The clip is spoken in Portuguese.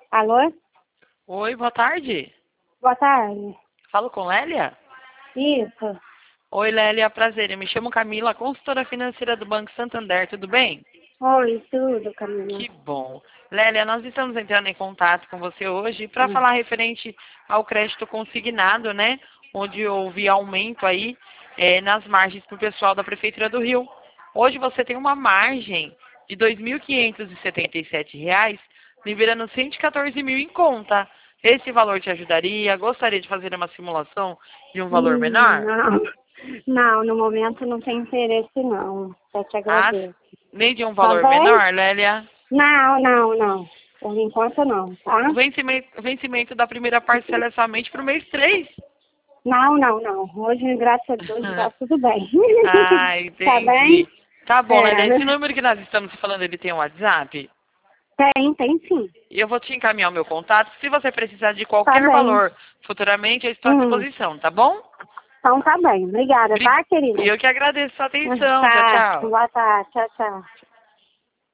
Alô? Oi, boa tarde. Boa tarde. Falo com Lélia? Isso. Oi, Lélia, prazer. Eu me chamo Camila, consultora financeira do Banco Santander, tudo bem? Oi, tudo, Camila. Que bom. Lélia, nós estamos entrando em contato com você hoje para Hum. falar referente ao crédito consignado, né? Onde houve aumento aí nas margens para o pessoal da Prefeitura do Rio. Hoje você tem uma margem de R$ 2.577, liberando 114 mil em conta. Esse valor te ajudaria? Gostaria de fazer uma simulação de um valor menor? Não. Não, no momento não tem interesse, não. Só te Ah, agradeço. nem de um Tá valor bem? menor, Lélia? Não, não, não. Por enquanto não, tá? O vencimento da primeira parcela é somente para o mês 3. Não, não, não. Hoje, graças a Deus, tá tudo bem. Ah, Tá bem? entendi. Tá bom, Lélia. Esse É. número que nós estamos falando, ele tem um WhatsApp? Tem sim. Eu vou te encaminhar o meu contato. Se você precisar de Tá qualquer bem. valor futuramente, eu estou à Hum. disposição, tá bom? Então tá bem. Obrigada, Bri- tá, querida? Eu que agradeço a sua atenção. Tchau, Tá. tchau. Boa tarde. Tchau, tchau.